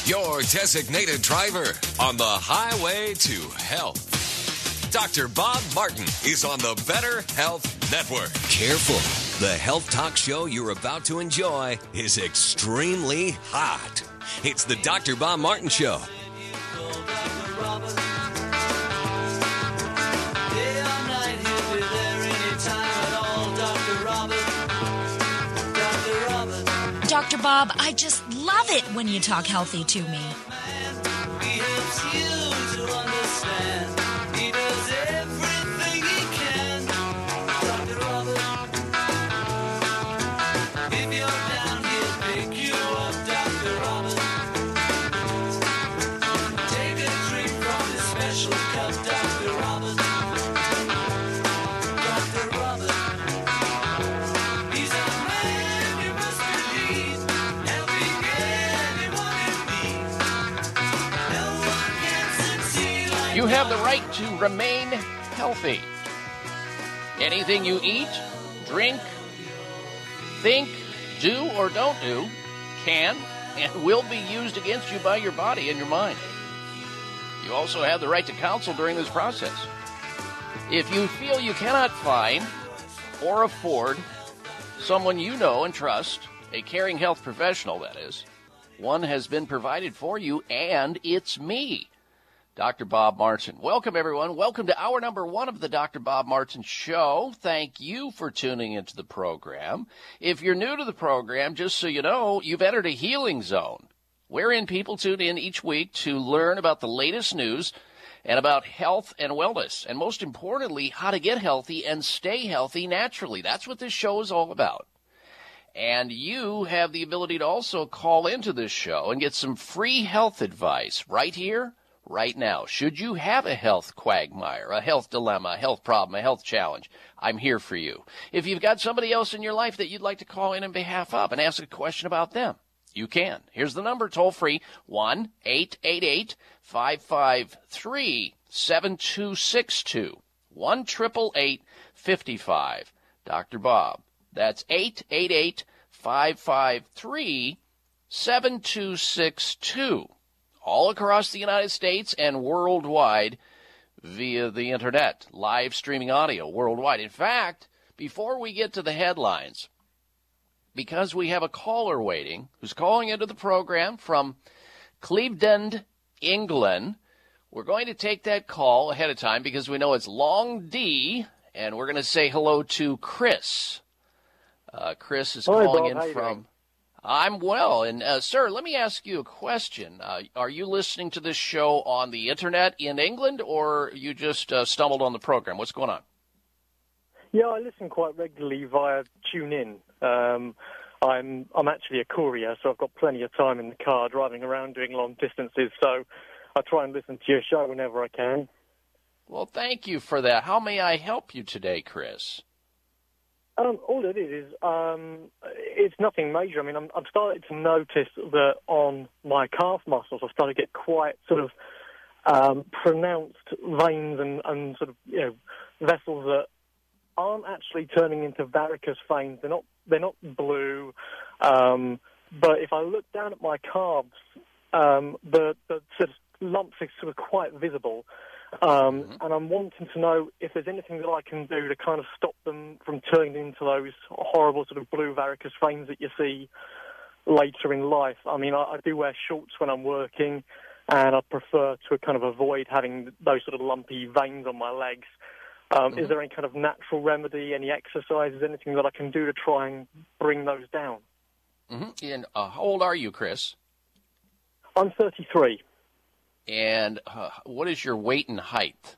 your designated driver on the highway to health. Dr. Bob Martin is on the Better Health Network. Careful. The health talk show you're about to enjoy is extremely hot. It's the Dr. Bob Martin Show. Dr. Bob, I just love it when you talk healthy to me. He helps you to understand. He does everything he can. Dr. Robert, if you're down, he'll pick you up. Dr. Robert, take a drink from his special cup. Dr. Robert, Dr. Robert, he's a man you must believe, helping anyone in need. No one can succeed like You have the right to remain healthy. Anything you eat, drink, think, do, or don't do can and will be used against you by your body and your mind. You also have the right to counsel during this process. If you feel you cannot find or afford someone you know and trust, a caring health professional, that is, one has been provided for you, and it's me, Dr. Bob Martin. Welcome, everyone. Welcome to hour number 1 of the Dr. Bob Martin Show. Thank you for tuning into the program. If you're new to the program, just so you know, you've entered a healing zone, wherein people tune in each week to learn about the latest news and about health and wellness, and most importantly, how to get healthy and stay healthy naturally. That's what this show is all about. And you have the ability to also call into this show and get some free health advice right here, right now. Should you have a health quagmire, a health dilemma, a health problem, a health challenge, I'm here for you. If you've got somebody else in your life that you'd like to call in behalf of and ask a question about them, you can. Here's the number, toll free, 1-888-553-7262. 1-888-55. Dr. Bob. That's 888-553-7262. All across the United States and worldwide via the internet, live streaming audio worldwide. In fact, before we get to the headlines, because we have a caller waiting who's calling into the program from Clevedon, England, we're going to take that call ahead of time because we know it's long D, and we're going to say hello to Chris. Chris is calling in from... I'm well. And, sir, let me ask you a question. Are you listening to this show on the internet in England, or you just stumbled on the program? What's going on? Yeah, I listen quite regularly via TuneIn. I'm actually a courier, so I've got plenty of time in the car driving around doing long distances, so I try and listen to your show whenever I can. Well, thank you for that. How may I help you today, Chris? All it is it's nothing major. I mean, I'm starting to notice that on my calf muscles, I've started to get quite sort of pronounced veins and sort of, you know, vessels that aren't actually turning into varicose veins. They're not blue. But if I look down at my calves, the sort of lumps are sort of quite visible. And I'm wanting to know if there's anything that I can do to kind of stop them from turning into those horrible sort of blue varicose veins that you see later in life. I mean, I do wear shorts when I'm working, and I prefer to kind of avoid having those sort of lumpy veins on my legs. Is there any kind of natural remedy, any exercises, anything that I can do to try and bring those down? And how old are you, Chris? I'm 33. And what is your weight and height?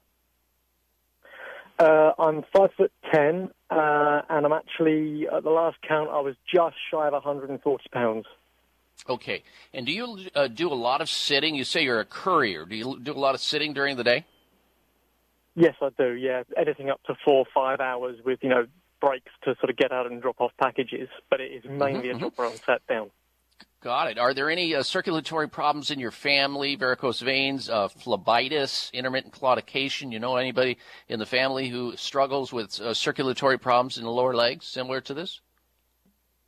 I'm 5'10", and I'm actually, at the last count, I was just shy of 140 pounds. Okay. And do you do a lot of sitting? You say you're a courier. Do you do a lot of sitting during the day? Yes, I do, yeah. Anything up to 4 or 5 hours with, you know, breaks to sort of get out and drop off packages. But it is mainly a job where I'm sat down. Got it. Are there any circulatory problems in your family, varicose veins, phlebitis, intermittent claudication? You know anybody in the family who struggles with circulatory problems in the lower legs similar to this?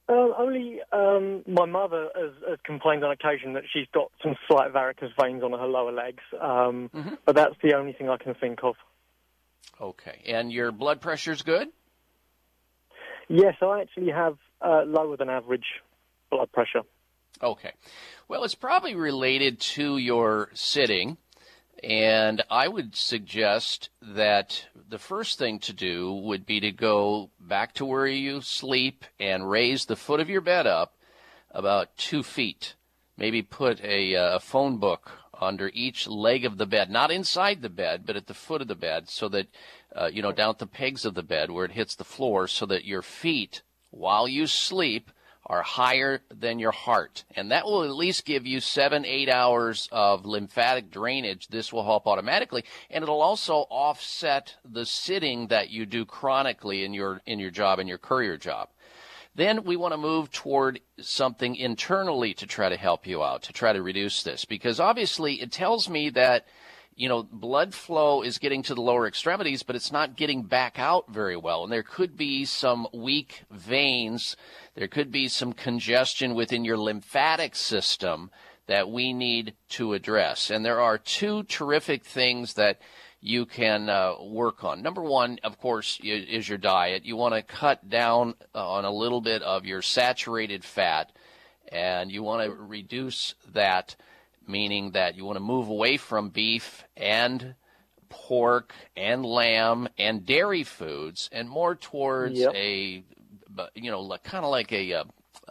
Only my mother has complained on occasion that she's got some slight varicose veins on her lower legs, but that's the only thing I can think of. Okay. And your blood pressure's good? Yes, I actually have lower than average blood pressure. Okay. Well, it's probably related to your sitting, and I would suggest that the first thing to do would be to go back to where you sleep and raise the foot of your bed up about 2 feet. Maybe put a phone book under each leg of the bed, not inside the bed, but at the foot of the bed, so that, down at the pegs of the bed where it hits the floor, so that your feet, while you sleep, are higher than your heart. And that will at least give you 7-8 hours of lymphatic drainage. This will help automatically. And it'll also offset the sitting that you do chronically in your job, in your courier job. Then we want to move toward something internally to try to help you out, to try to reduce this. Because obviously it tells me that, blood flow is getting to the lower extremities, but it's not getting back out very well. And there could be some weak veins. There could be some congestion within your lymphatic system that we need to address. And there are 2 terrific things that you can work on. Number one, of course, is your diet. You want to cut down on a little bit of your saturated fat, and you want to reduce that, meaning that you want to move away from beef and pork and lamb and dairy foods and more towards kind of like a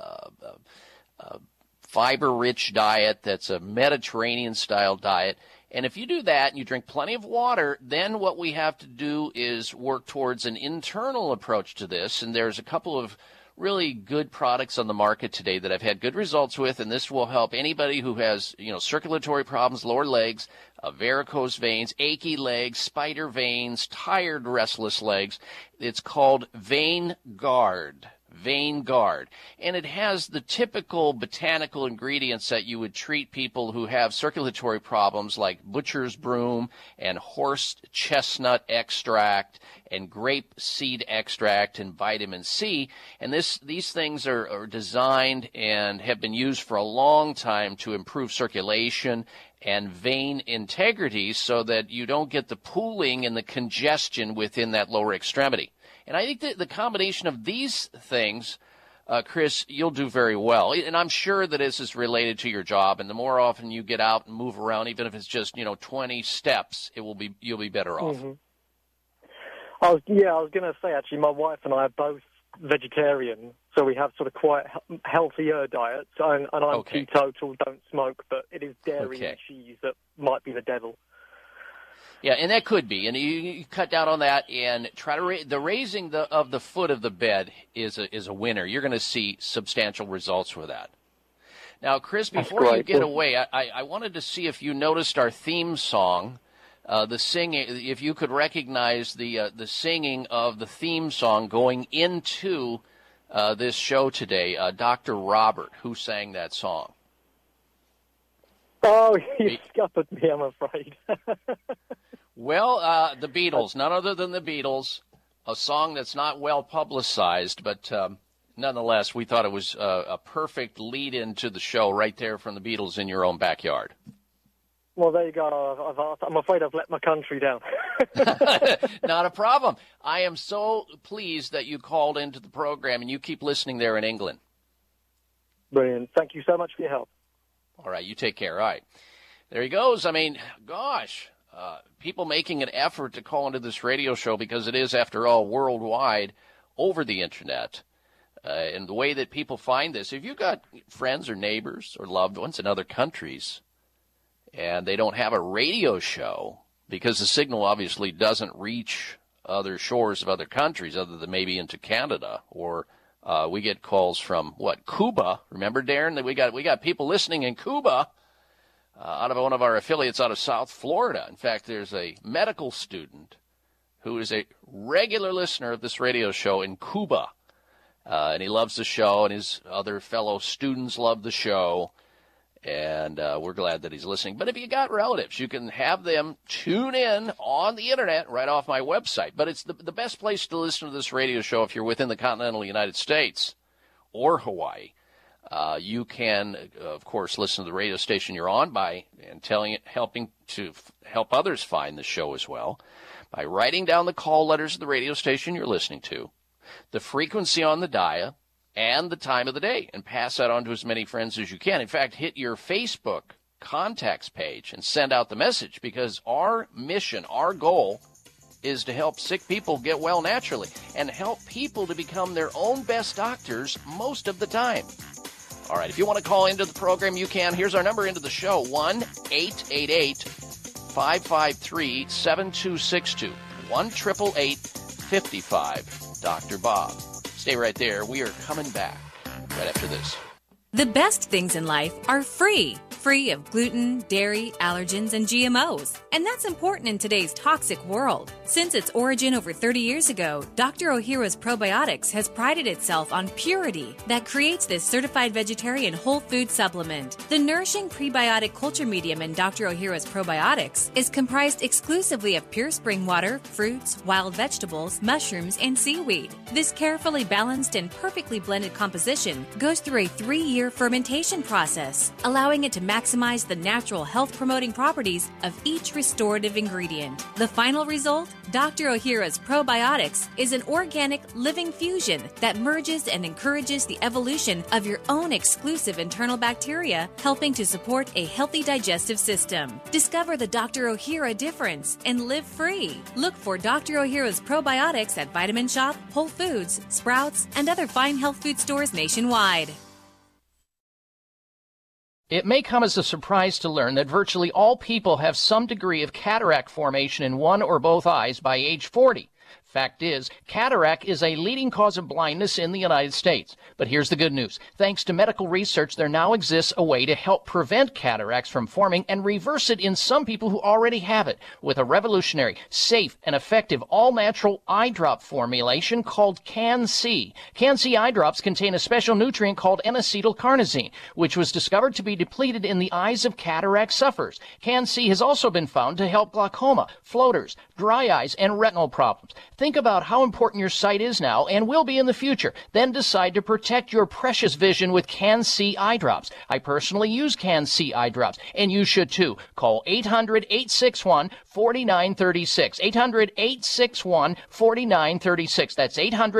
fiber-rich diet that's a Mediterranean-style diet. And if you do that and you drink plenty of water, then what we have to do is work towards an internal approach to this. And there's a couple of really good products on the market today that I've had good results with, and this will help anybody who has, circulatory problems, lower legs, varicose veins, achy legs, spider veins, tired, restless legs. It's called Vein Guard. Vein Guard. And it has the typical botanical ingredients that you would treat people who have circulatory problems, like butcher's broom and horse chestnut extract and grape seed extract and vitamin C. And these things are designed and have been used for a long time to improve circulation and vein integrity so that you don't get the pooling and the congestion within that lower extremity. And I think that the combination of these things, Chris, you'll do very well. And I'm sure that this is related to your job. And the more often you get out and move around, even if it's just 20 steps, you'll be better off. Mm-hmm. I was going to say, actually, my wife and I are both vegetarian, so we have sort of quite healthier diets. And I'm teetotal, don't smoke, but it is dairy and cheese that might be the devil. Yeah, and that could be, and you cut down on that and try to the raising of the foot of the bed is a winner. You're going to see substantial results with that. Now, Chris, before you get away, I wanted to see if you noticed our theme song, the singing. If you could recognize the singing of the theme song going into this show today, Dr. Robert, who sang that song. Oh, you scuppered me, I'm afraid. Well, the Beatles, none other than the Beatles, a song that's not well publicized, but nonetheless, we thought it was a perfect lead-in to the show right there from the Beatles in your own backyard. Well, there you go. I'm afraid I've let my country down. Not a problem. I am so pleased that you called into the program, and you keep listening there in England. Brilliant. Thank you so much for your help. All right, you take care. All right. There he goes. I mean, gosh. People making an effort to call into this radio show because it is, after all, worldwide over the Internet. And the way that people find this, if you've got friends or neighbors or loved ones in other countries and they don't have a radio show because the signal obviously doesn't reach other shores of other countries other than maybe into Canada, or we get calls from, Cuba. Remember, Darren, that we got people listening in Cuba. Out of one of our affiliates out of South Florida. In fact, there's a medical student who is a regular listener of this radio show in Cuba. And he loves the show, and his other fellow students love the show. And we're glad that he's listening. But if you got relatives, you can have them tune in on the Internet right off my website. But it's the best place to listen to this radio show if you're within the continental United States. or Hawaii. You can, of course, listen to the radio station you're on helping to help others find the show as well by writing down the call letters of the radio station you're listening to, the frequency on the dial, and the time of the day, and pass that on to as many friends as you can. In fact, hit your Facebook contacts page and send out the message, because our mission, our goal, is to help sick people get well naturally and help people to become their own best doctors most of the time. All right, if you want to call into the program, you can. Here's our number into the show, 1-888-553-7262, 1-888-55-Dr. Bob. Stay right there. We are coming back right after this. The best things in life are free. Free of gluten, dairy, allergens, and GMOs. And that's important in today's toxic world. Since its origin over 30 years ago, Dr. Ohhira's Probiotics has prided itself on purity that creates this certified vegetarian whole food supplement. The nourishing prebiotic culture medium in Dr. Ohhira's Probiotics is comprised exclusively of pure spring water, fruits, wild vegetables, mushrooms, and seaweed. This carefully balanced and perfectly blended composition goes through a 3-year fermentation process, allowing it to maximize the natural health-promoting properties of each restorative ingredient. The final result? Dr. Ohhira's Probiotics is an organic living fusion that merges and encourages the evolution of your own exclusive internal bacteria, helping to support a healthy digestive system. Discover the Dr. Ohhira difference and live free. Look for Dr. Ohhira's Probiotics at Vitamin Shop, Whole Foods, Sprouts, and other fine health food stores nationwide. It may come as a surprise to learn that virtually all people have some degree of cataract formation in one or both eyes by age 40. Fact is, cataract is a leading cause of blindness in the United States. But here's the good news. Thanks to medical research, there now exists a way to help prevent cataracts from forming and reverse it in some people who already have it with a revolutionary, safe, and effective all-natural eye drop formulation called Can-C. Can-C eye drops contain a special nutrient called N-acetylcarnosine, which was discovered to be depleted in the eyes of cataract sufferers. Can-C has also been found to help glaucoma, floaters, dry eyes, and retinal problems. Think about how important your sight is now and will be in the future. Then decide to protect your precious vision with Can-C eye drops. I personally use Can-C eye drops, and you should too. Call 800-861-4936. 800-861-4936. That's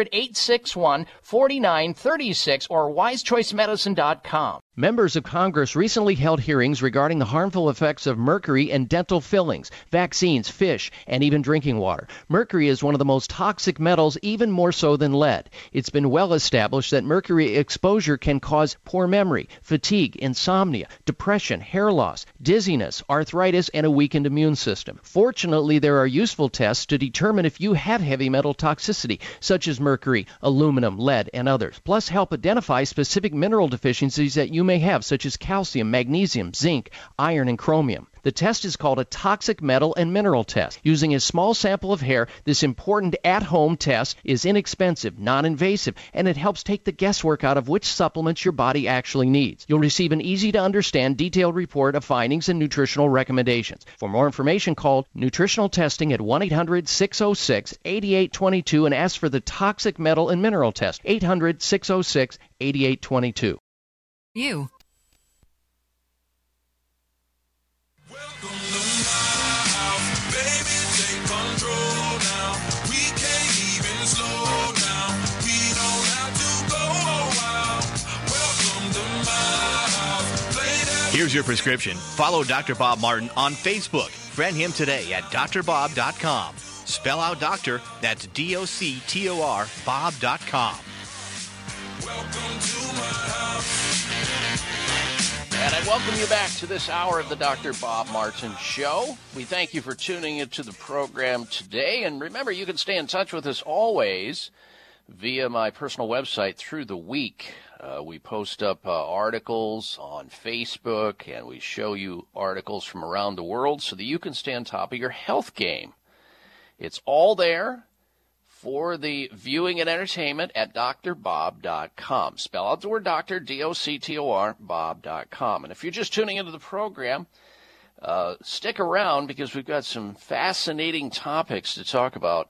800-861-4936 or wisechoicemedicine.com. Members of Congress recently held hearings regarding the harmful effects of mercury in dental fillings, vaccines, fish, and even drinking water. Mercury is one of the most toxic metals, even more so than lead. It's been well established that mercury exposure can cause poor memory, fatigue, insomnia, depression, hair loss, dizziness, arthritis, and a weakened immune system. Fortunately, there are useful tests to determine if you have heavy metal toxicity, such as mercury, aluminum, lead, and others, plus help identify specific mineral deficiencies that you may have, such as calcium, magnesium, zinc, iron, and chromium. The test is called a toxic metal and mineral test. Using a small sample of hair, this important at-home test is inexpensive, non-invasive, and it helps take the guesswork out of which supplements your body actually needs. You'll receive an easy-to-understand, detailed report of findings and nutritional recommendations. For more information, call Nutritional Testing at 1-800-606-8822 and ask for the toxic metal and mineral test. 800-606-8822. You. Welcome to my house, baby, take control now. We can't even slow down. We don't have to go wild. Welcome to my house. Play that. Here's your prescription. Follow Dr. Bob Martin on Facebook. Friend him today at drbob.com. Spell out doctor, that's D-O-C-T-O-R, bob.com. Welcome to my house. And I welcome you back to this hour of the Dr. Bob Martin Show. We thank you for tuning into the program today. And remember, you can stay in touch with us always via my personal website through the week. We post up articles on Facebook, and we show you articles from around the world so that you can stay on top of your health game. It's all there for the viewing and entertainment at drbob.com. Spell out the word doctor, D-O-C-T-O-R, bob.com. And if you're just tuning into the program, stick around because we've got some fascinating topics to talk about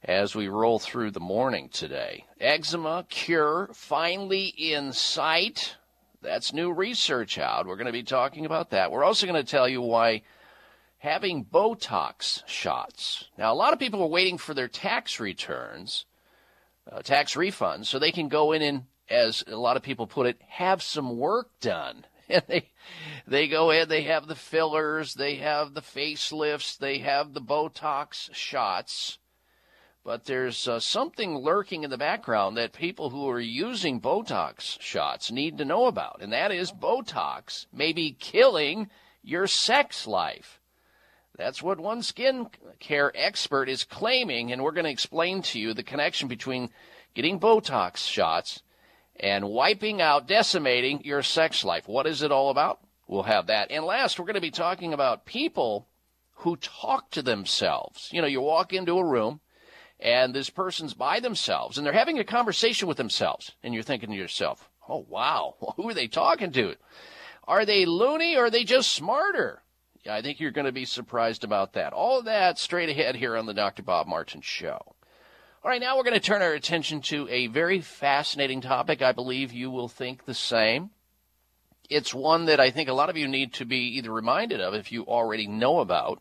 as we roll through the morning today. Eczema cure finally in sight. That's new research out. We're going to be talking about that. We're also going to tell you why having Botox shots. Now, a lot of people are waiting for their tax returns, tax refunds, so they can go in and, as a lot of people put it, have some work done. And they go in, they have the fillers, they have the facelifts, they have the Botox shots. But there's something lurking in the background that people who are using Botox shots need to know about, and that is Botox may be killing your sex life. That's what one skin care expert is claiming, and we're going to explain to you the connection between getting Botox shots and wiping out, decimating your sex life. What is it all about? We'll have that. And last, we're going to be talking about people who talk to themselves. You know, you walk into a room, and this person's by themselves, and they're having a conversation with themselves, and you're thinking to yourself, oh, wow, who are they talking to? Are they loony, or are they just smarter? Yeah, I think you're going to be surprised about that. All of that straight ahead here on the Dr. Bob Martin Show. All right, now we're going to turn our attention to a very fascinating topic. I believe you will think the same. It's one that I think a lot of you need to be either reminded of if you already know about,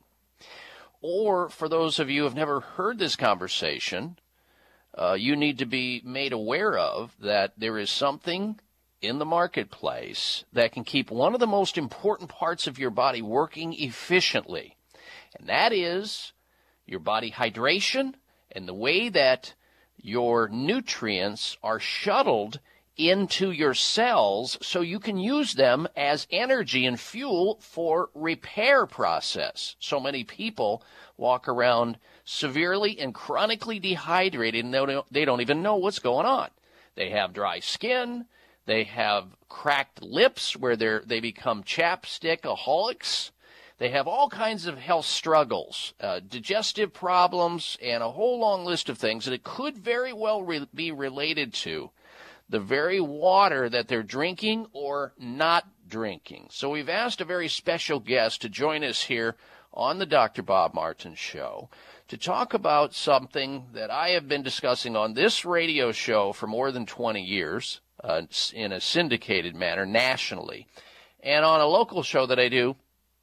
or for those of you who have never heard this conversation, you need to be made aware of that there is something in the marketplace that can keep one of the most important parts of your body working efficiently, and that is your body hydration and the way that your nutrients are shuttled into your cells so you can use them as energy and fuel for repair process. So many people walk around severely and chronically dehydrated, and they don't even know what's going on. They have dry skin. They have cracked lips where they become chapstickaholics. They have all kinds of health struggles, digestive problems, and a whole long list of things that it could very well be related to the very water that they're drinking or not drinking. So we've asked a very special guest to join us here on the Dr. Bob Martin Show to talk about something that I have been discussing on this radio show for more than 20 years in a syndicated manner nationally, and on a local show that I do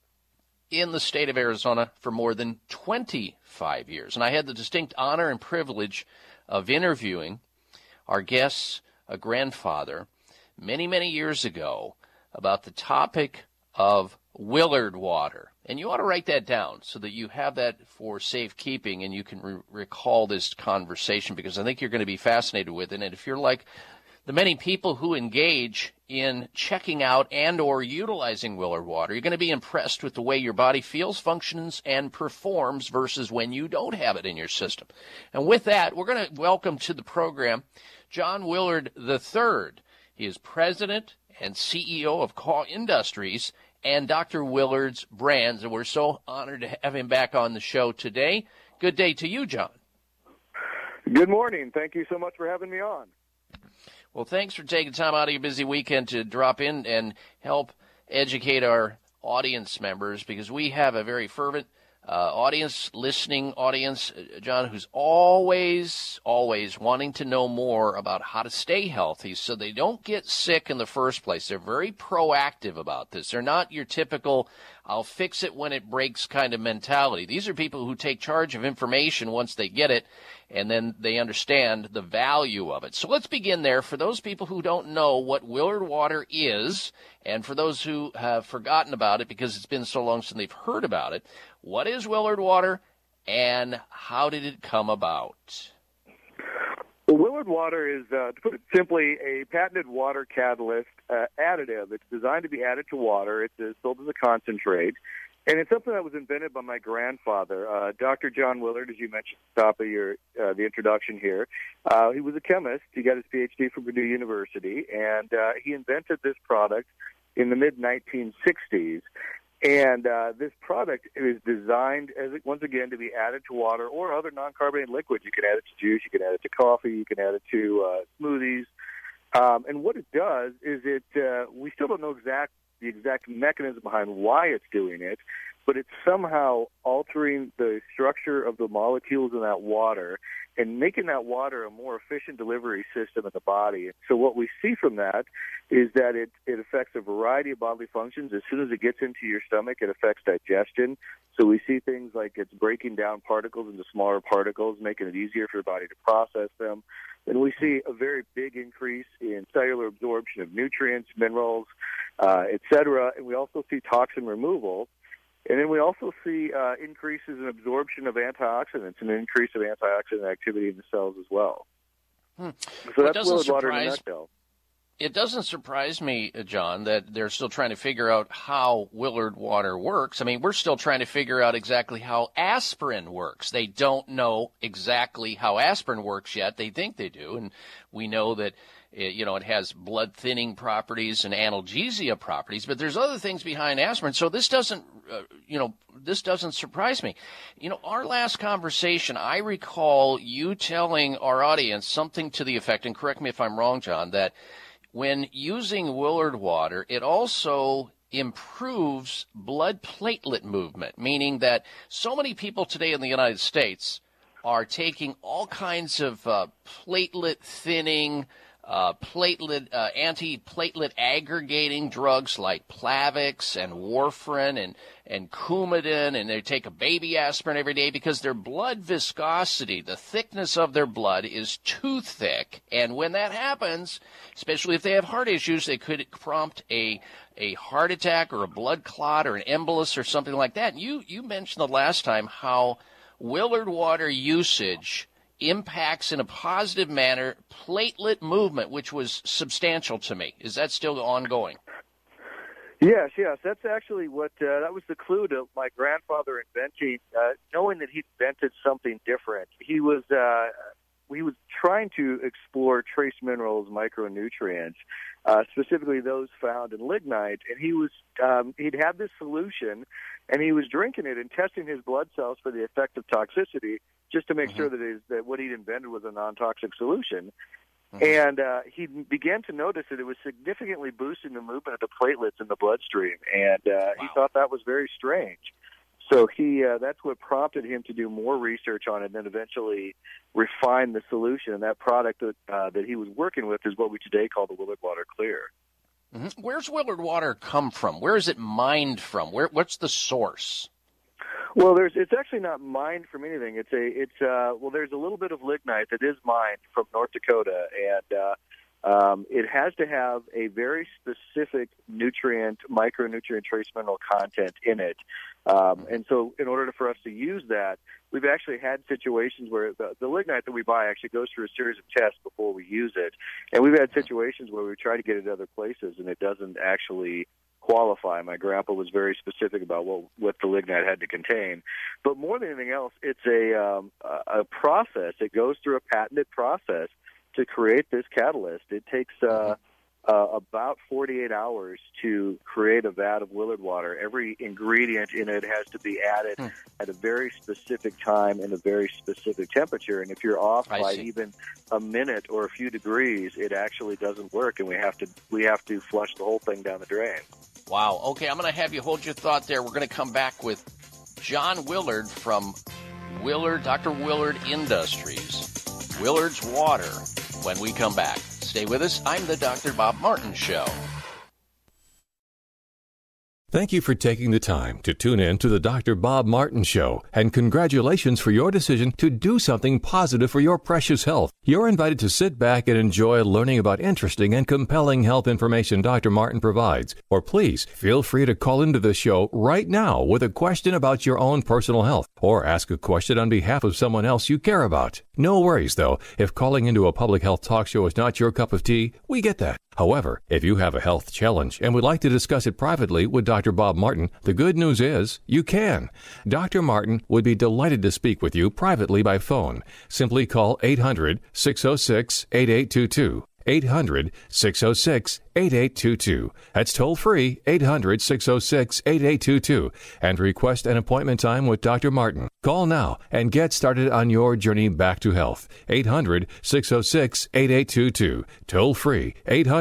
in the state of Arizona for more than 25 years. And I had the distinct honor and privilege of interviewing our guest's grandfather many, many years ago about the topic of Willard water. And you ought to write that down so that you have that for safekeeping and you can recall this conversation, because I think you're going to be fascinated with it. And if you're like the many people who engage in checking out and or utilizing Willard water, you're going to be impressed with the way your body feels, functions, and performs versus when you don't have it in your system. And with that, we're going to welcome to the program John Willard III. He is president and CEO of Kaw Industries and Dr. Willard's Brands, and we're so honored to have him back on the show today. Good day to you, John. Good morning. Thank you so much for having me on. Well, thanks for taking time out of your busy weekend to drop in and help educate our audience members, because we have a very fervent listening audience, John, who's always wanting to know more about how to stay healthy so they don't get sick in the first place. They're very proactive about this. They're not your typical, I'll fix it when it breaks kind of mentality. These are people who take charge of information once they get it, and then they understand the value of it. So let's begin there. For those people who don't know what Willard water is, and for those who have forgotten about it because it's been so long since they've heard about it, what is Willard water and how did it come about? Well, Willard water is, to put it simply, a patented water catalyst additive. It's designed to be added to water. It's sold as a concentrate. And it's something that was invented by my grandfather, Dr. John Willard, as you mentioned at the top of the introduction here. He was a chemist. He got his PhD from Purdue University, and he invented this product in the mid-1960s. And this product is designed, once again, to be added to water or other non-carbonated liquids. You can add it to juice, you can add it to coffee, you can add it to smoothies, And what it does is we still don't know the exact mechanism behind why it's doing it, but it's somehow altering the structure of the molecules in that water and making that water a more efficient delivery system in the body. And so what we see from that is that it affects a variety of bodily functions. As soon as it gets into your stomach, it affects digestion. So we see things like it's breaking down particles into smaller particles, making it easier for your body to process them. And we see a very big increase in cellular absorption of nutrients, minerals, et cetera. And we also see toxin removal. And then we also see increases in absorption of antioxidants and an increase of antioxidant activity in the cells as well. So that's Willard water in a nutshell. It doesn't surprise me, John, that they're still trying to figure out how Willard water works. I mean, we're still trying to figure out exactly how aspirin works. They don't know exactly how aspirin works yet. They think they do, and we know that it has blood thinning properties and analgesia properties, but there's other things behind aspirin. So this doesn't surprise me. Our last conversation, I recall you telling our audience something to the effect, and correct me if I'm wrong, John, that when using Willard water, it also improves blood platelet movement, meaning that so many people today in the United States are taking all kinds of platelet thinning, anti-platelet aggregating drugs like Plavix and warfarin and Coumadin, and they take a baby aspirin every day because their blood viscosity, the thickness of their blood, is too thick. And when that happens, especially if they have heart issues, they could prompt a heart attack or a blood clot or an embolus or something like that. And you mentioned the last time how Willard water usage impacts in a positive manner platelet movement, which was substantial to me. Is that still ongoing? Yes. That's actually that was the clue to my grandfather inventing, knowing that he invented something different. He was trying to explore trace minerals, micronutrients, specifically those found in lignite, and he'd had this solution, and he was drinking it and testing his blood cells for the effect of toxicity, just to make sure that what he'd invented was a non-toxic solution. And he began to notice that it was significantly boosting the movement of the platelets in the bloodstream, and he thought that was very strange. So that's what prompted him to do more research on it, and then eventually refine the solution. And that product that he was working with is what we today call the Willard Water Clear. Mm-hmm. Where's Willard water come from? Where is it mined from? What's the source? Well, it's actually not mined from anything. There's a little bit of lignite that is mined from North Dakota, and it has to have a very specific micronutrient trace mineral content in it. And so in order for us to use that, we've actually had situations where the lignite that we buy actually goes through a series of tests before we use it. And we've had situations where we try to get it other places, and it doesn't actually qualify. My grandpa was very specific about what the lignite had to contain. But more than anything else, it's a process. It goes through a patented process to create this catalyst. It takes about 48 hours to create a vat of Willard water. Every ingredient in it has to be added at a very specific time and a very specific temperature. And if you're off by even a minute or a few degrees, it actually doesn't work, and we have to flush the whole thing down the drain. Wow. Okay, I'm going to have you hold your thought there. We're going to come back with John Willard from Dr. Willard Industries, Willard's Water, when we come back. Stay with us. I'm the Dr. Bob Martin Show. Thank you for taking the time to tune in to the Dr. Bob Martin Show, and congratulations for your decision to do something positive for your precious health. You're invited to sit back and enjoy learning about interesting and compelling health information Dr. Martin provides. Or please feel free to call into the show right now with a question about your own personal health, or ask a question on behalf of someone else you care about. No worries, though. If calling into a public health talk show is not your cup of tea, we get that. However, if you have a health challenge and would like to discuss it privately with Dr. Bob Martin, the good news is you can. Dr. Martin would be delighted to speak with you privately by phone. Simply call 800-606-8822. 800-606-8822. That's toll free, 800-606-8822. And request an appointment time with Dr. Martin. Call now and get started on your journey back to health. 800-606-8822. Toll free,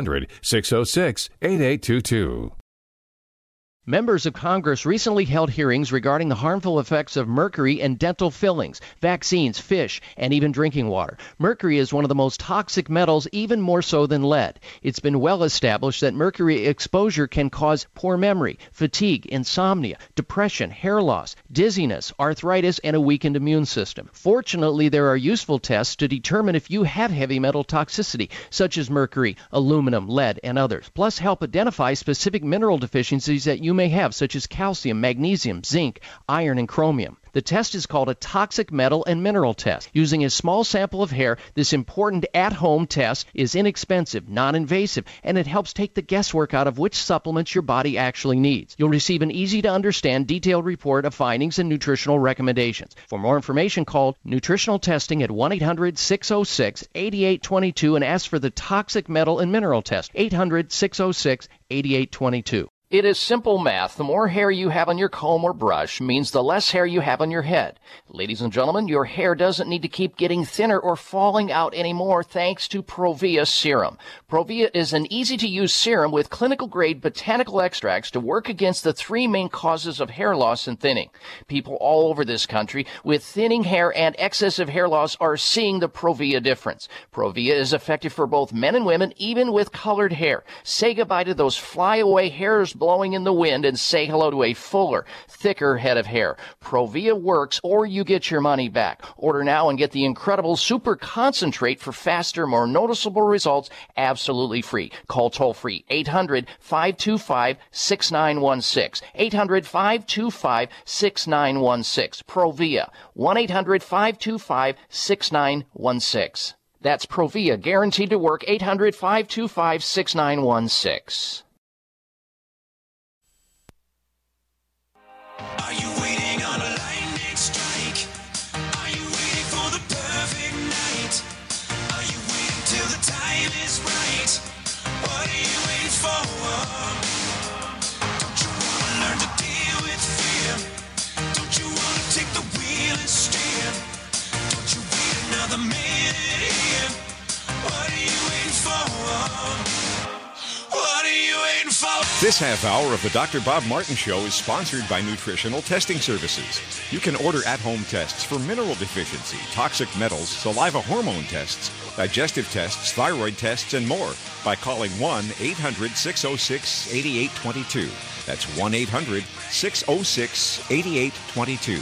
800-606-8822. Members of Congress recently held hearings regarding the harmful effects of mercury in dental fillings, vaccines, fish, and even drinking water. Mercury is one of the most toxic metals, even more so than lead. It's been well established that mercury exposure can cause poor memory, fatigue, insomnia, depression, hair loss, dizziness, arthritis, and a weakened immune system. Fortunately, there are useful tests to determine if you have heavy metal toxicity, such as mercury, aluminum, lead, and others, plus help identify specific mineral deficiencies that you may have, such as calcium, magnesium, zinc, iron, and chromium. The test is called a toxic metal and mineral test. Using a small sample of hair, this important at-home test is inexpensive, non-invasive, and it helps take the guesswork out of which supplements your body actually needs. You'll receive an easy-to-understand, detailed report of findings and nutritional recommendations. For more information, call nutritional testing at 1-800-606-8822 and ask for the toxic metal and mineral test, 800-606-8822. It is simple math. The more hair you have on your comb or brush means the less hair you have on your head. Ladies and gentlemen, your hair doesn't need to keep getting thinner or falling out anymore thanks to Provia Serum. Provia is an easy-to-use serum with clinical-grade botanical extracts to work against the three main causes of hair loss and thinning. People all over this country with thinning hair and excessive hair loss are seeing the Provia difference. Provia is effective for both men and women, even with colored hair. Say goodbye to those flyaway hairs blowing in the wind and say hello to a fuller, thicker head of hair. Provia works or you get your money back. Order now and get the incredible super concentrate for faster, more noticeable results absolutely free. Call toll free 800-525-6916. 800-525-6916. Provia 1-800-525-6916. That's Provia, guaranteed to work. 800-525-6916. Are you waiting on a lightning strike? Are you waiting for the perfect night? Are you waiting till the time is right? What are you waiting for? Don't you want to learn to deal with fear? Don't you want to take the wheel and steer? Don't you wait another minute here? What are you waiting for? What are you waiting for? This half hour of the Dr. Bob Martin Show is sponsored by Nutritional Testing Services. You can order at-home tests for mineral deficiency, toxic metals, saliva hormone tests, digestive tests, thyroid tests, and more by calling 1-800-606-8822. That's 1-800-606-8822.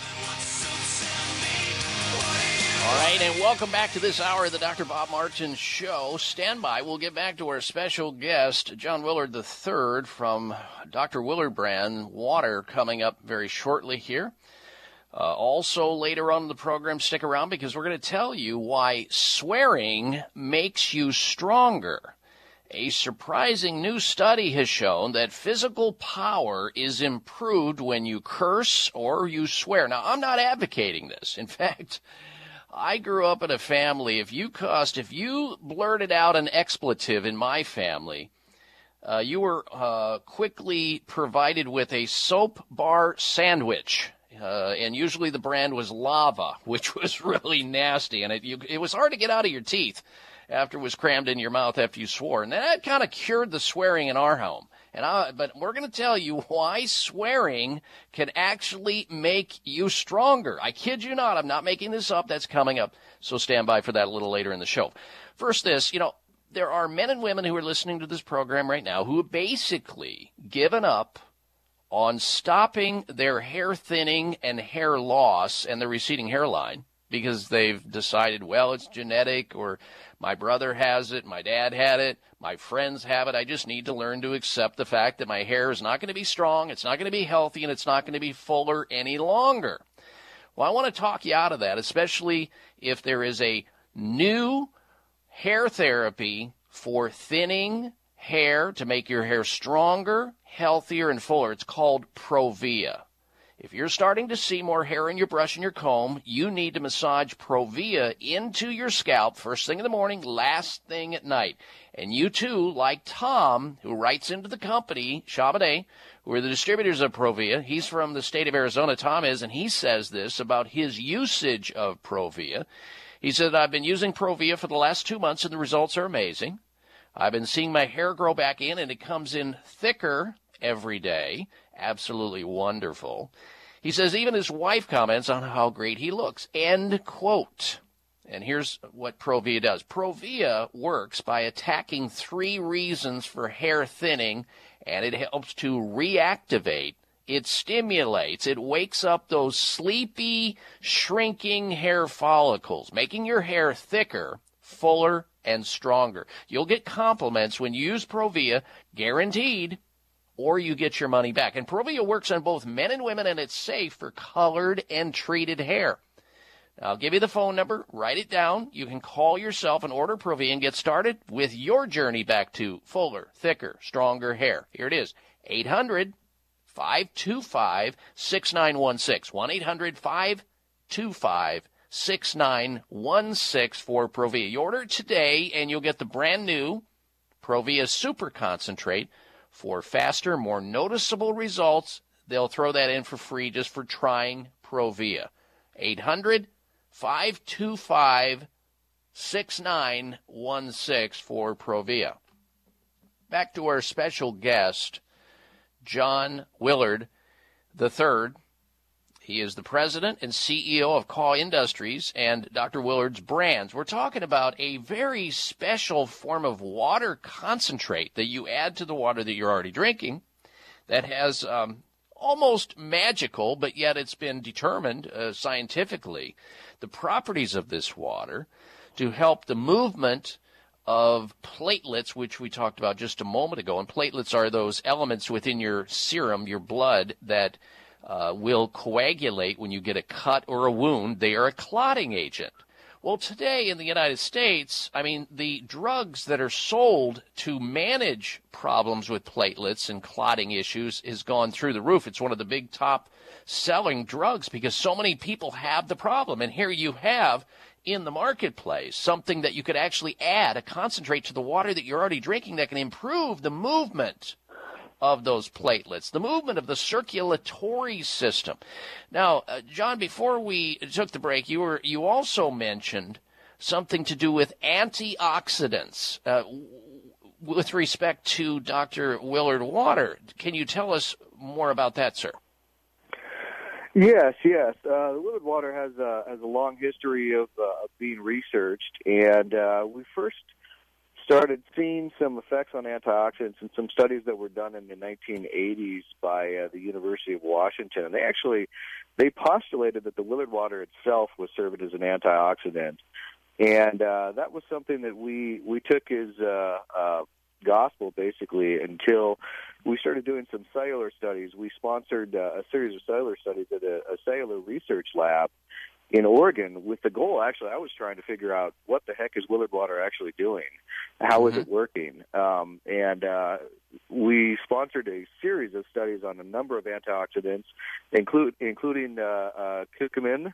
All right, and welcome back to this hour of the Dr. Bob Martin Show. Stand by. We'll get back to our special guest, John Willard III from Dr. Willard Brand Water, coming up very shortly here. Also, later on in the program, stick around because we're going to tell you why swearing makes you stronger. A surprising new study has shown that physical power is improved when you curse or you swear. Now, I'm not advocating this. In fact, I grew up in a family, if you blurted out an expletive in my family, you were quickly provided with a soap bar sandwich. And usually the brand was Lava, which was really nasty. And it was hard to get out of your teeth after it was crammed in your mouth after you swore. And that kind of cured the swearing in our home. But we're going to tell you why swearing can actually make you stronger. I kid you not. I'm not making this up. That's coming up. So stand by for that a little later in the show. First, there are men and women who are listening to this program right now who have basically given up on stopping their hair thinning and hair loss and the receding hairline because they've decided, well, it's genetic, or my brother has it, my dad had it, my friends have it. I just need to learn to accept the fact that my hair is not going to be strong, it's not going to be healthy, and it's not going to be fuller any longer. Well, I want to talk you out of that, especially if there is a new hair therapy for thinning hair to make your hair stronger, healthier, and fuller. It's called Provia. If you're starting to see more hair in your brush and your comb, you need to massage Provia into your scalp first thing in the morning, last thing at night. And you too, like Tom, who writes into the company, Shabade, who are the distributors of Provia. He's from the state of Arizona, Tom is, and he says this about his usage of Provia. He said, I've been using Provia for the last 2 months, and the results are amazing. I've been seeing my hair grow back in, and it comes in thicker every day. Absolutely wonderful. He says even his wife comments on how great he looks. End quote. And here's what Provia does. Provia works by attacking 3 reasons for hair thinning, and it helps to reactivate. It stimulates. It wakes up those sleepy, shrinking hair follicles, making your hair thicker, fuller, and stronger. You'll get compliments when you use Provia, guaranteed, or you get your money back. And Provia works on both men and women, and it's safe for colored and treated hair. Now, I'll give you the phone number. Write it down. You can call yourself and order Provia and get started with your journey back to fuller, thicker, stronger hair. Here it is, 800-525-6916, 1-800-525-6916 for Provia. You order it today, and you'll get the brand-new Provia Super Concentrate for faster, more noticeable results. They'll throw that in for free just for trying Provia. 800-525-6916 for Provia. Back to our special guest, John Willard III. He is the president and CEO of Kaw Industries and Dr. Willard's Brands. We're talking about a very special form of water concentrate that you add to the water that you're already drinking that has almost magical, but yet it's been determined scientifically, the properties of this water to help the movement of platelets, which we talked about just a moment ago. And platelets are those elements within your serum, your blood, that will coagulate when you get a cut or a wound. They are a clotting agent. Well, today in the United States, I mean, the drugs that are sold to manage problems with platelets and clotting issues has gone through the roof. It's one of the big top selling drugs because so many people have the problem. And here you have in the marketplace something that you could actually add, a concentrate to the water that you're already drinking that can improve the movement of those platelets, the movement of the circulatory system. Now, John, before we took the break, you also mentioned something to do with antioxidants with respect to Dr. Willard Water. Can you tell us more about that, sir? Yes. The Willard Water has a long history of being researched, and we first started seeing some effects on antioxidants in some studies that were done in the 1980s by the University of Washington. And they postulated that the Willard Water itself was serving as an antioxidant. And that was something that we took as gospel, basically, until we started doing some cellular studies. We sponsored a series of cellular studies at a cellular research lab in Oregon with the goal, actually, I was trying to figure out what the heck is Willard Water actually doing? How is it working? And we sponsored a series of studies on a number of antioxidants, including curcumin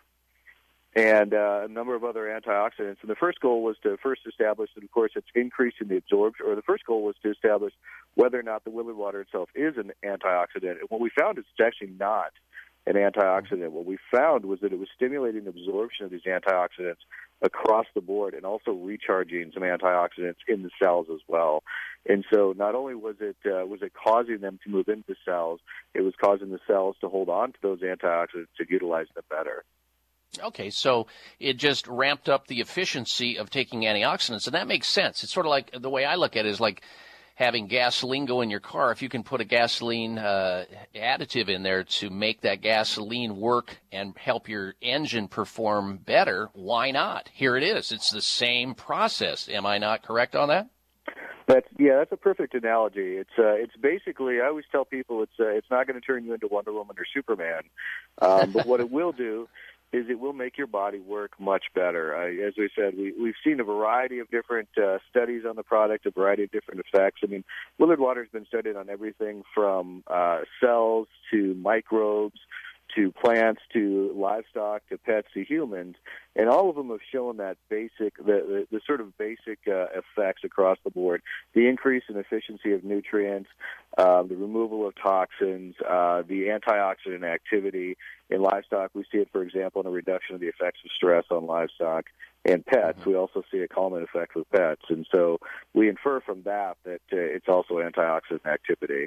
and a number of other antioxidants. And the first goal was to first establish that, of course, it's increasing the absorption, or the first goal was to establish whether or not the Willard Water itself is an antioxidant. And what we found is it's actually not an antioxidant. What we found was that it was stimulating absorption of these antioxidants across the board and also recharging some antioxidants in the cells as well. And so not only was it causing them to move into the cells, it was causing the cells to hold on to those antioxidants to utilize them better. Okay, so it just ramped up the efficiency of taking antioxidants, and that makes sense. It's sort of like, the way I look at it is like having gasoline go in your car. If you can put a gasoline additive in there to make that gasoline work and help your engine perform better, why not? Here it is. It's the same process. Am I not correct on that? That's a perfect analogy. It's basically, I always tell people it's not going to turn you into Wonder Woman or Superman, but what it will do is it will make your body work much better. As we said, we've seen a variety of different studies on the product, a variety of different effects. I mean, Willard Water has been studied on everything from cells to microbes to plants, to livestock, to pets, to humans, and all of them have shown that the sort of basic effects across the board: the increase in efficiency of nutrients, the removal of toxins, the antioxidant activity in livestock. We see it, for example, in a reduction of the effects of stress on livestock and pets. We also see a calming effect with pets, and so we infer from that it's also antioxidant activity.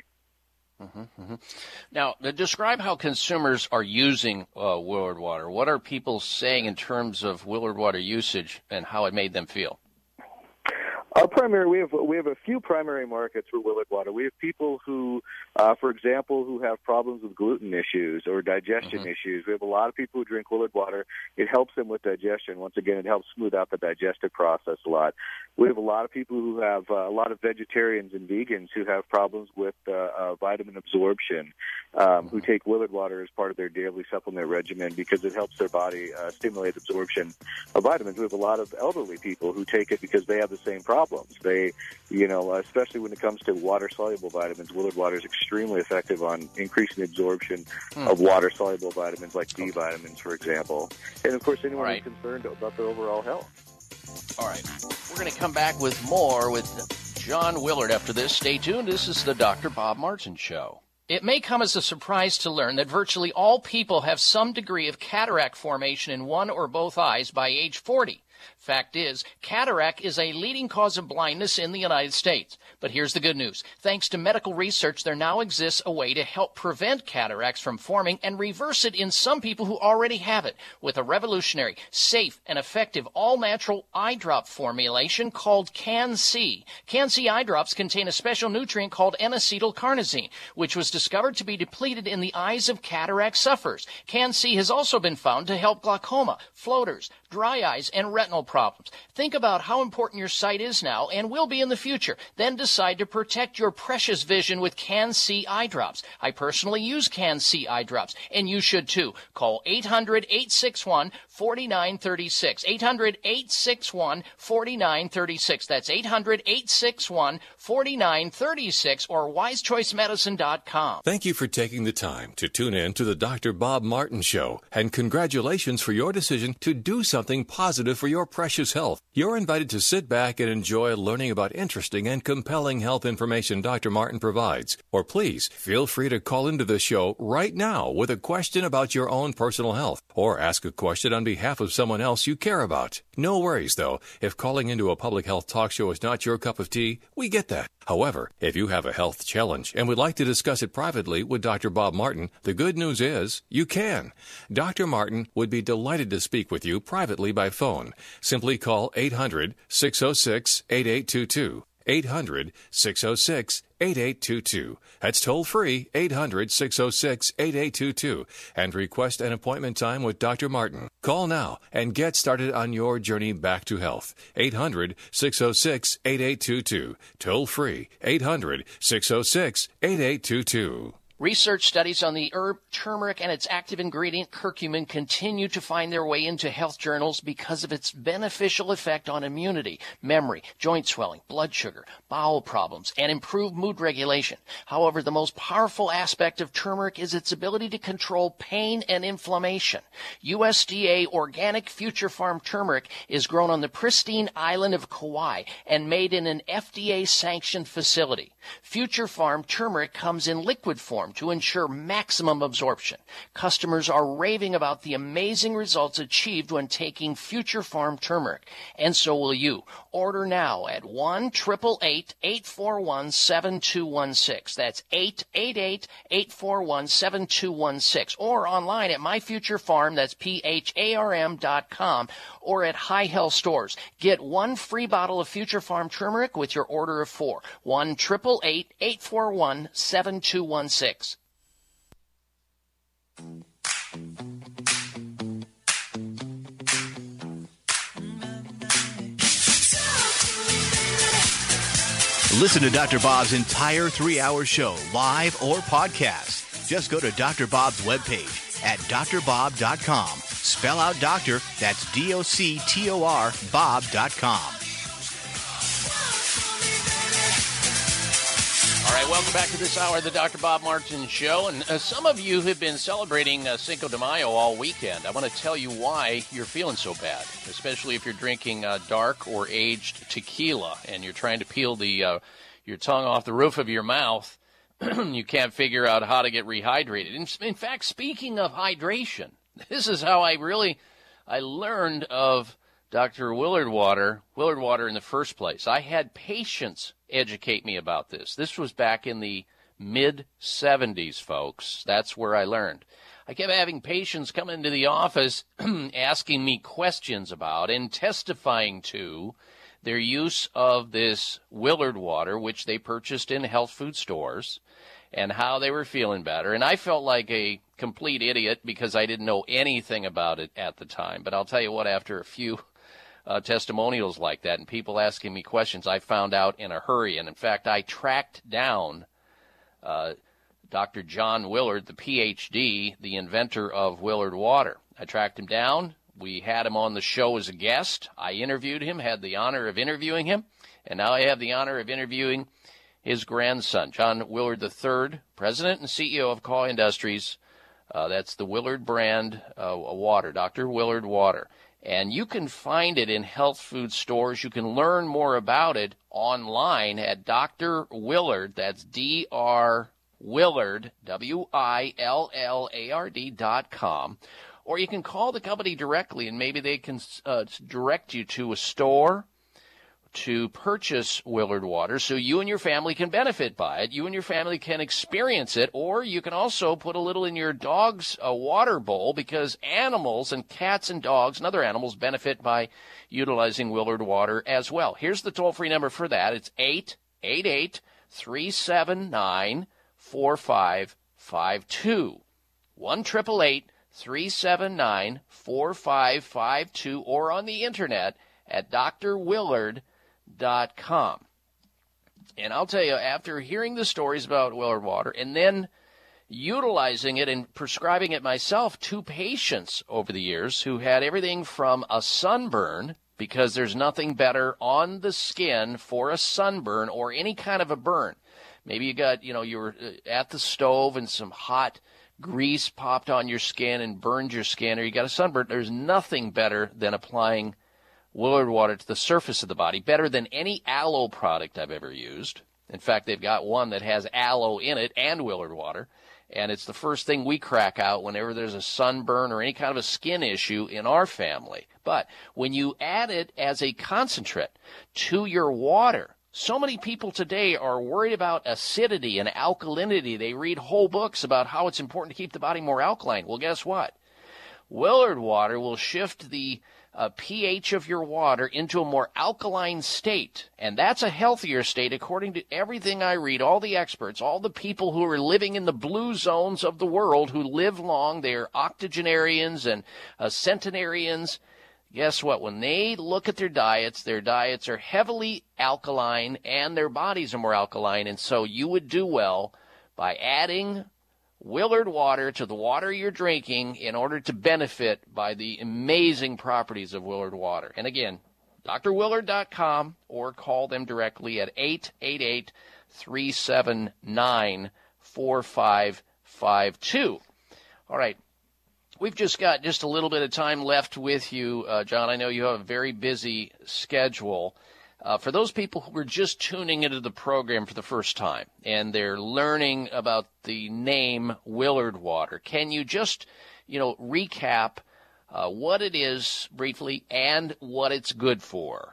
Now, describe how consumers are using Willard Water. What are people saying in terms of Willard Water usage and how it made them feel? We have a few primary markets for Willard Water. We have people who, for example, who have problems with gluten issues or digestion issues. We have a lot of people who drink Willard Water. It helps them with digestion. Once again, it helps smooth out the digestive process a lot. We have a lot of people who have a lot of vegetarians and vegans who have problems with vitamin absorption, who take Willard Water as part of their daily supplement regimen because it helps their body stimulate absorption of vitamins. We have a lot of elderly people who take it because they have the same problems. They, especially when it comes to water-soluble vitamins, Willard Water is extremely effective on increasing the absorption of water-soluble vitamins like B vitamins, for example. And, of course, anyone who's concerned about their overall health. All right. We're going to come back with more with John Willard after this. Stay tuned. This is the Dr. Bob Martin Show. It may come as a surprise to learn that virtually all people have some degree of cataract formation in one or both eyes by age 40. Fact is, cataract is a leading cause of blindness in the United States. But here's the good news. Thanks to medical research, there now exists a way to help prevent cataracts from forming and reverse it in some people who already have it with a revolutionary, safe, and effective all-natural eye drop formulation called Can-C. Can-C eye drops contain a special nutrient called N-acetylcarnosine, which was discovered to be depleted in the eyes of cataract sufferers. Can-C has also been found to help glaucoma, floaters, dry eyes, and retinal problems. Think about how important your sight is now and will be in the future. Then decide to protect your precious vision with Can-C eye drops. I personally use Can-C eye drops, and you should too. Call 800-861-4936. 800-861-4936. That's 800-861-4936 or wisechoicemedicine.com. Thank you for taking the time to tune in to the Dr. Bob Martin Show, and congratulations for your decision to do something positive for your precious health. You're invited to sit back and enjoy learning about interesting and compelling health information Dr. Martin provides. Or please, feel free to call into the show right now with a question about your own personal health, or ask a question on behalf of someone else you care about. No worries, though. If calling into a public health talk show is not your cup of tea, we get that. However, if you have a health challenge and would like to discuss it privately with Dr. Bob Martin, the good news is you can. Dr. Martin would be delighted to speak with you privately by phone. Simply call 800-606-8822. 800-606-8822. That's toll free, 800-606-8822, and request an appointment time with Dr. Martin. Call now and get started on your journey back to health. 800-606-8822. Toll free, 800-606-8822. Research studies on the herb turmeric and its active ingredient curcumin continue to find their way into health journals because of its beneficial effect on immunity, memory, joint swelling, blood sugar, bowel problems, and improved mood regulation. However, the most powerful aspect of turmeric is its ability to control pain and inflammation. USDA organic Future Farm turmeric is grown on the pristine island of Kauai and made in an FDA-sanctioned facility. Future Farm turmeric comes in liquid form to ensure maximum absorption. Customers are raving about the amazing results achieved when taking Future Farm turmeric, and so will you. Order now at 1-888-841-7216. That's 888-841-7216, or online at myfuturefarm, that's PHARM.com, or at High Health stores. Get one free bottle of Future Farm turmeric with your order of 4. 1-888-841-7216. Listen to Dr. Bob's entire 3-hour show, live or podcast. Just go to Dr. Bob's webpage at drbob.com. Spell out doctor, that's DOCTOR, Bob.com. All right, welcome back to this hour of the Dr. Bob Martin Show. And some of you have been celebrating Cinco de Mayo all weekend. I want to tell you why you're feeling so bad, especially if you're drinking dark or aged tequila and you're trying to peel your tongue off the roof of your mouth. You can't figure out how to get rehydrated. In fact, speaking of hydration, this is how I learned of Dr. Willard Water in the first place. I had patients educate me about this. This was back in the mid-'70s, folks. That's where I learned. I kept having patients come into the office asking me questions about and testifying to their use of this Willard Water, which they purchased in health food stores, and how they were feeling better. And I felt like a complete idiot because I didn't know anything about it at the time. But I'll tell you what, after a few testimonials like that and people asking me questions, I found out in a hurry. And in fact, I tracked down Dr. John Willard, the PhD, the inventor of Willard Water. I tracked him down. We had him on the show as a guest. I interviewed him, had the honor of interviewing him, and now I have the honor of interviewing his grandson, John Willard III, president and CEO of Kaw Industries. That's the Willard brand water, Dr. Willard Water. And you can find it in health food stores. You can learn more about it online at Dr. Willard. That's Dr. Willard, WILLARD.com. Or you can call the company directly, and maybe they can direct you to a store to purchase Willard Water so you and your family can benefit by it. You and your family can experience it, or you can also put a little in your dog's water bowl, because animals and cats and dogs and other animals benefit by utilizing Willard Water as well. Here's the toll-free number for that. It's 888-379-4552. 1-888-379-4552, or on the internet at drwillard.com. And I'll tell you, after hearing the stories about Willard Water and then utilizing it and prescribing it myself to patients over the years who had everything from a sunburn, because there's nothing better on the skin for a sunburn or any kind of a burn. Maybe you got, you were at the stove and some hot grease popped on your skin and burned your skin, or you got a sunburn. There's nothing better than applying Willard Water to the surface of the body, better than any aloe product I've ever used. In fact, they've got one that has aloe in it and Willard Water, and it's the first thing we crack out whenever there's a sunburn or any kind of a skin issue in our family. But when you add it as a concentrate to your water, so many people today are worried about acidity and alkalinity. They read whole books about how it's important to keep the body more alkaline. Well, guess what? Willard Water will shift the pH of your water into a more alkaline state, and that's a healthier state according to everything I read, all the experts, all the people who are living in the blue zones of the world who live long. They're octogenarians and centenarians. Guess what? When they look at their diets are heavily alkaline, and their bodies are more alkaline, and so you would do well by adding Willard Water to the water you're drinking in order to benefit by the amazing properties of Willard Water. And again, drwillard.com, or call them directly at 888-379-4552. All right. We've just got just a little bit of time left with you, John. I know you have a very busy schedule. For those people who are just tuning into the program for the first time and they're learning about the name Willard Water, can you just, recap what it is briefly and what it's good for?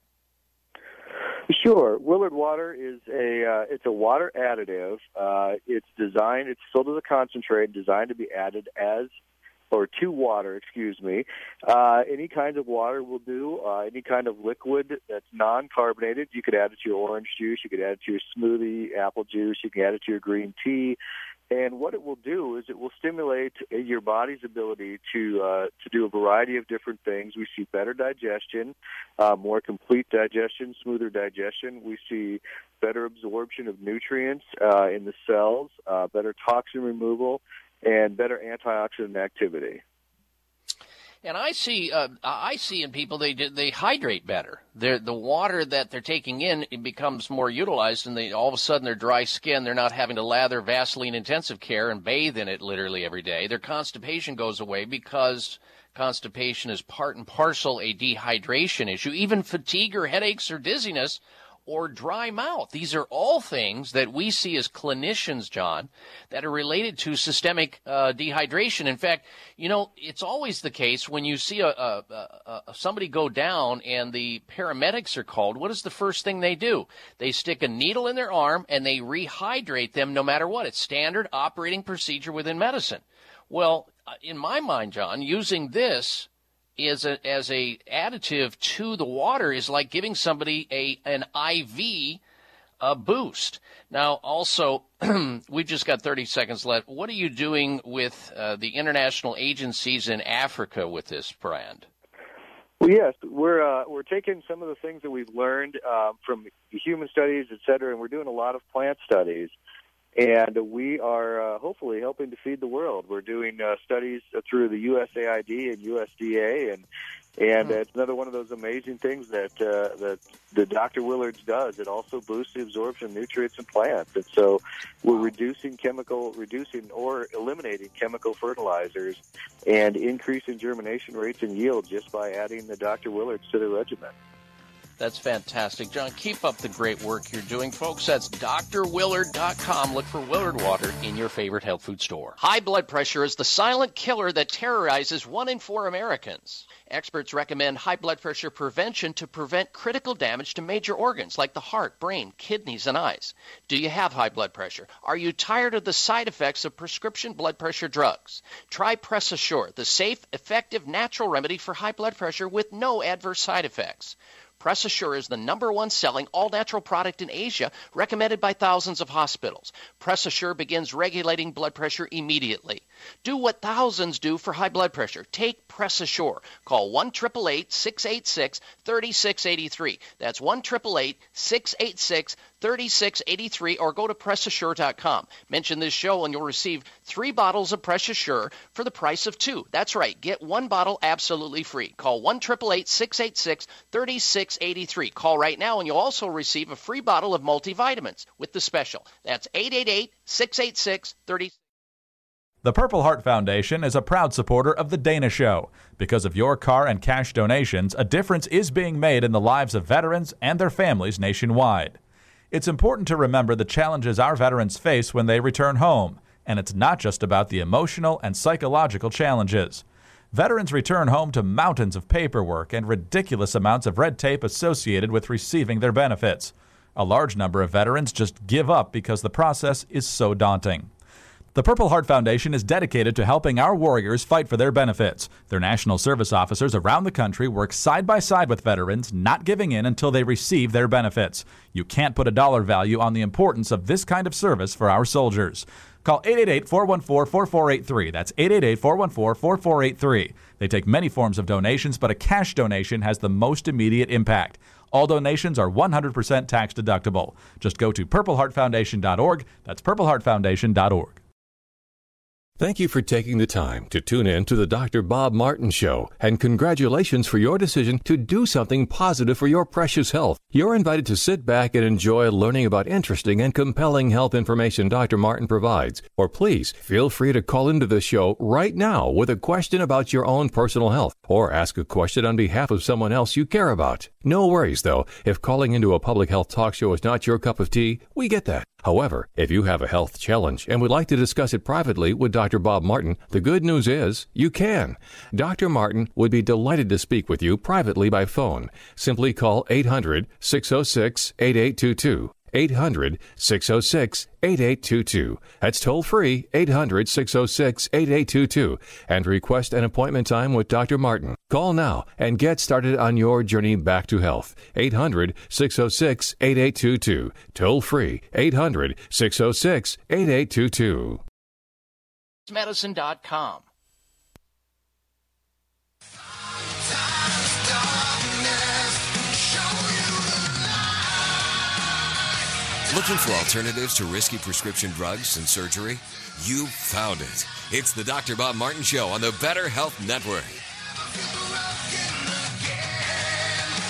Sure. Willard Water is it's a water additive. It's filled as a concentrate designed to be added to water, Any kind of water will do. Any kind of liquid that's non-carbonated. You could add it to your orange juice. You could add it to your smoothie, apple juice. You can add it to your green tea. And what it will do is it will stimulate your body's ability to do a variety of different things. We see better digestion, more complete digestion, smoother digestion. We see better absorption of nutrients in the cells, better toxin removal, and better antioxidant activity. And I see in people they hydrate better. The water that they're taking in, it becomes more utilized, and all of a sudden their dry skin, they're not having to lather Vaseline intensive care and bathe in it literally every day. Their constipation goes away because constipation is part and parcel a dehydration issue. Even fatigue or headaches or dizziness or dry mouth. These are all things that we see as clinicians, John, that are related to systemic dehydration. In fact, it's always the case when you see somebody go down and the paramedics are called, what is the first thing they do? They stick a needle in their arm and they rehydrate them no matter what. It's standard operating procedure within medicine. Well, in my mind, John, using this as a additive to the water is like giving somebody an IV boost. Now, also, we've just got 30 seconds left. What are you doing with the international agencies in Africa with this brand? Well, yes, we're taking some of the things that we've learned from human studies, et cetera, and we're doing a lot of plant studies. And we are hopefully helping to feed the world. We're doing studies through the USAID and USDA, and it's another one of those amazing things that the Dr. Willard's does. It also boosts the absorption of nutrients in plants, and so we're reducing or eliminating chemical fertilizers and increasing germination rates and yield just by adding the Dr. Willard's to the regimen. That's fantastic. John, keep up the great work you're doing. Folks, that's drwillard.com. Look for Willard Water in your favorite health food store. High blood pressure is the silent killer that terrorizes 1 in 4 Americans. Experts recommend high blood pressure prevention to prevent critical damage to major organs like the heart, brain, kidneys, and eyes. Do you have high blood pressure? Are you tired of the side effects of prescription blood pressure drugs? Try Press Assure, the safe, effective, natural remedy for high blood pressure with no adverse side effects. Press Assure is the #1 selling all-natural product in Asia, recommended by thousands of hospitals. Press Assure begins regulating blood pressure immediately. Do what thousands do for high blood pressure. Take Press Assure. Call 1-888-686-3683. That's 1-888-686-3683, or go to PressAssure.com. Mention this show and you'll receive 3 bottles of Press Assure for the price of 2. That's right. Get 1 bottle absolutely free. Call 1-888-686-3683. Call right now and you'll also receive a free bottle of multivitamins with the special. That's 888-686-3683. The Purple Heart Foundation is a proud supporter of The Dana Show. Because of your car and cash donations, a difference is being made in the lives of veterans and their families nationwide. It's important to remember the challenges our veterans face when they return home, and it's not just about the emotional and psychological challenges. Veterans return home to mountains of paperwork and ridiculous amounts of red tape associated with receiving their benefits. A large number of veterans just give up because the process is so daunting. The Purple Heart Foundation is dedicated to helping our warriors fight for their benefits. Their national service officers around the country work side by side with veterans, not giving in until they receive their benefits. You can't put a dollar value on the importance of this kind of service for our soldiers. Call 888-414-4483. That's 888-414-4483. They take many forms of donations, but a cash donation has the most immediate impact. All donations are 100% tax deductible. Just go to purpleheartfoundation.org. That's purpleheartfoundation.org. Thank you for taking the time to tune in to the Dr. Bob Martin Show, and congratulations for your decision to do something positive for your precious health. You're invited to sit back and enjoy learning about interesting and compelling health information Dr. Martin provides. Or please feel free to call into the show right now with a question about your own personal health, or ask a question on behalf of someone else you care about. No worries, though. If calling into a public health talk show is not your cup of tea, we get that. However, if you have a health challenge and would like to discuss it privately with Dr. Bob Martin, the good news is you can. Dr. Martin would be delighted to speak with you privately by phone. Simply call 800-606-8822. 800-606-8822. That's toll free, 800-606-8822, and request an appointment time with Dr. Martin. Call now and get started on your journey back to health. 800-606-8822. Toll free, 800-606-8822. Medicine.com. Looking for alternatives to risky prescription drugs and surgery? You found it. It's the Dr. Bob Martin Show on the Better Health Network.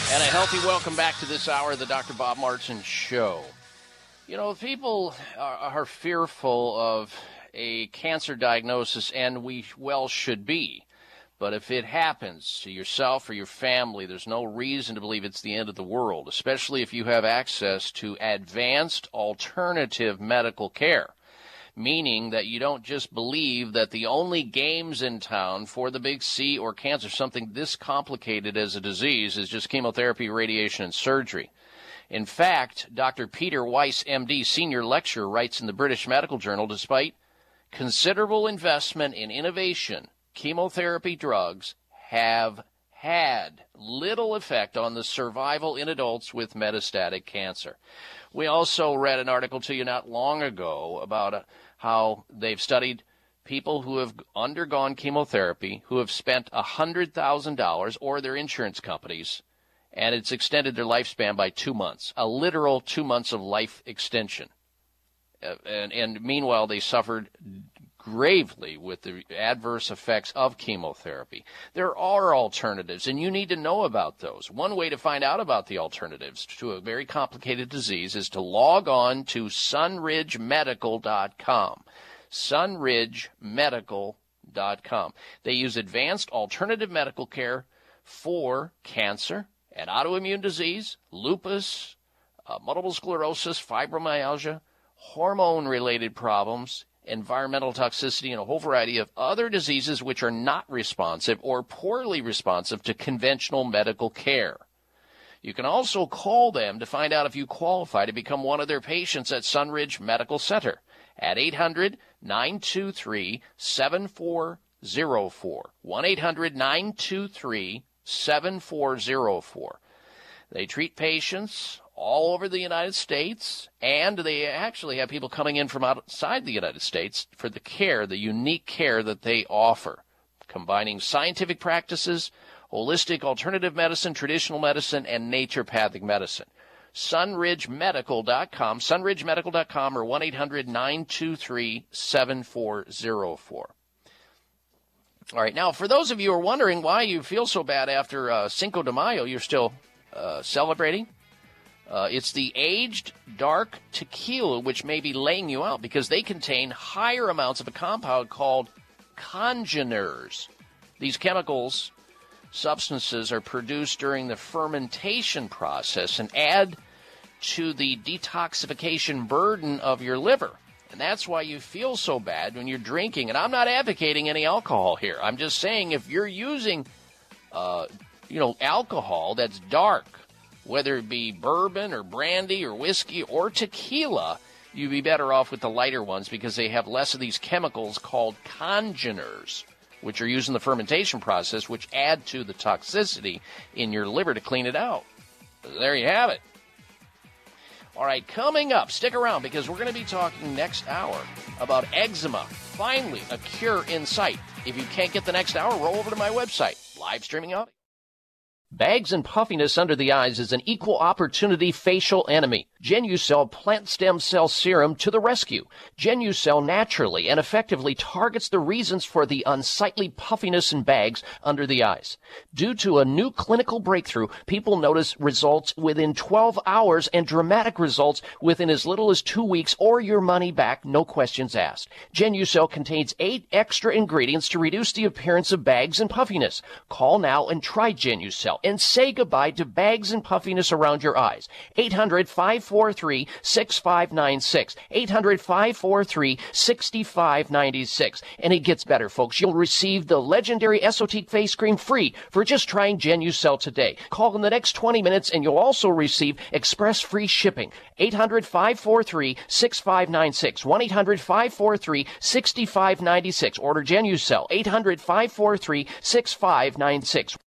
And a healthy welcome back to this hour of the Dr. Bob Martin Show. You know, people are fearful of a cancer diagnosis, and we well should be. But if it happens to yourself or your family, there's no reason to believe it's the end of the world, especially if you have access to advanced alternative medical care. Meaning that you don't just believe that the only games in town for the big C or cancer, something this complicated as a disease, is just chemotherapy, radiation, and surgery. In fact, Dr. Peter Weiss, MD, senior lecturer, writes in the British Medical Journal, despite considerable investment in innovation, chemotherapy drugs have had little effect on the survival in adults with metastatic cancer. We also read an article to you not long ago about how they've studied people who have undergone chemotherapy who have spent $100,000, or their insurance companies, and it's extended their lifespan by 2 months, a literal 2 months of life extension. And meanwhile, they suffered gravely with the adverse effects of chemotherapy. There are alternatives, and you need to know about those. One way to find out about the alternatives to a very complicated disease is to log on to sunridgemedical.com. sunridgemedical.com. They use advanced alternative medical care for cancer and autoimmune disease, lupus, multiple sclerosis, fibromyalgia, hormone-related problems, environmental toxicity, and a whole variety of other diseases which are not responsive or poorly responsive to conventional medical care. You can also call them to find out if you qualify to become one of their patients at Sunridge Medical Center at 800-923-7404, 1-800-923-7404. They treat patients all over the United States, and they actually have people coming in from outside the United States for the care, the unique care that they offer, combining scientific practices, holistic alternative medicine, traditional medicine, and naturopathic medicine. sunridgemedical.com, sunridgemedical.com, or 1-800-923-7404. All right, now, for those of you who are wondering why you feel so bad after Cinco de Mayo, you're still celebrating. It's the aged dark tequila which may be laying you out because they contain higher amounts of a compound called congeners. These chemicals, substances, are produced during the fermentation process and add to the detoxification burden of your liver. And that's why you feel so bad when you're drinking. And I'm not advocating any alcohol here. I'm just saying if you're using, alcohol that's dark, whether it be bourbon or brandy or whiskey or tequila, you'd be better off with the lighter ones because they have less of these chemicals called congeners, which are used in the fermentation process, which add to the toxicity in your liver to clean it out. There you have it. All right, coming up, stick around because we're going to be talking next hour about eczema. Finally, a cure in sight. If you can't get the next hour, roll over to my website, live streaming audio. Bags and puffiness under the eyes is an equal opportunity facial enemy. Genucell plant stem cell serum to the rescue. Genucell naturally and effectively targets the reasons for the unsightly puffiness and bags under the eyes. Due to a new clinical breakthrough, people notice results within 12 hours and dramatic results within as little as 2 weeks or your money back, no questions asked. Genucell contains 8 extra ingredients to reduce the appearance of bags and puffiness. Call now and try Genucell and say goodbye to bags and puffiness around your eyes. 800-543-6596. 800-543-6596. And it gets better, folks. You'll receive the legendary Esotique face cream free for just trying Genucell today. Call in the next 20 minutes and you'll also receive express free shipping. 800-543-6596. 1-800-543-6596. Order Genucell. 800-543-6596.